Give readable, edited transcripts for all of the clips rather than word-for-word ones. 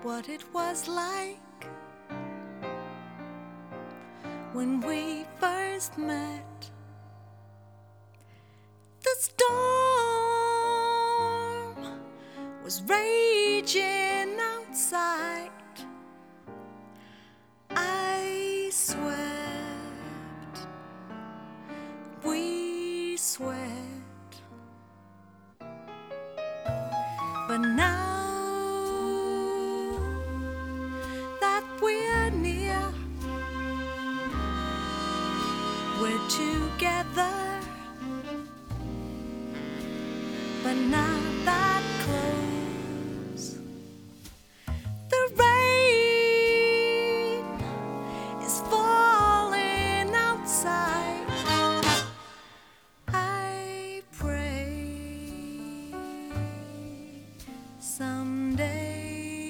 what it was like when we first met. The storm was raging outside. I sweat, we sweat, but now that we're near, we're together, but not that close. The rain is falling outside. I pray someday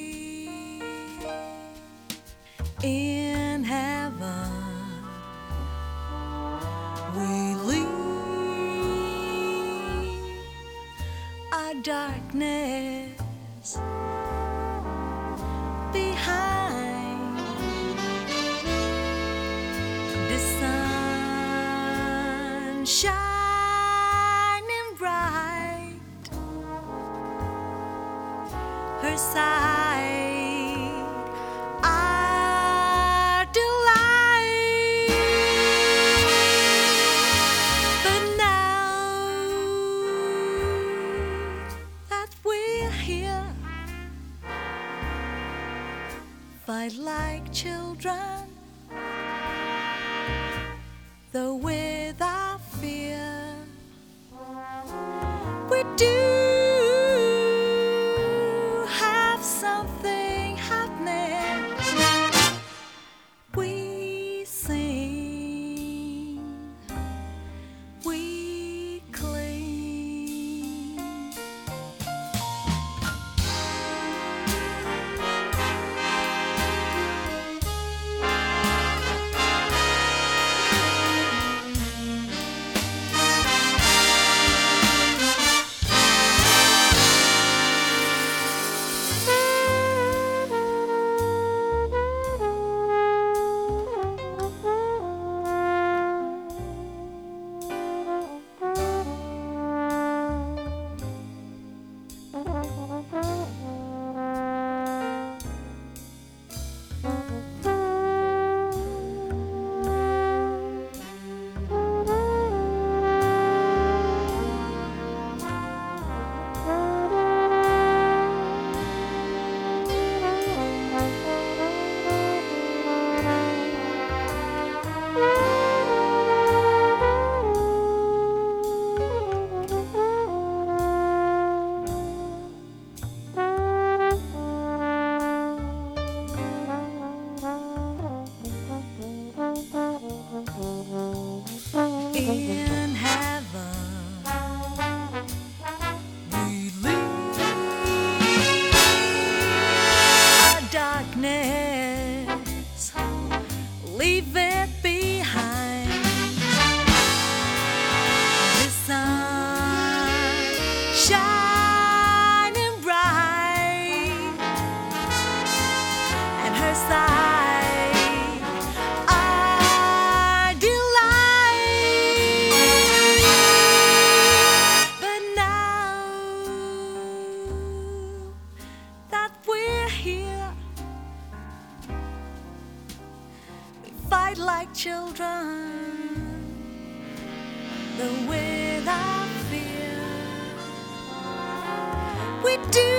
in heaven we leave our darkness behind. The sun shining bright, her side our delight. But now that we're here, fight like children, though without fear. We do have something happening. We sing, we cling. In heaven we leave our darkness, leave it behind. The sun shining bright, and her side our delight. But now that we're here, we fight like children, though without fear. We do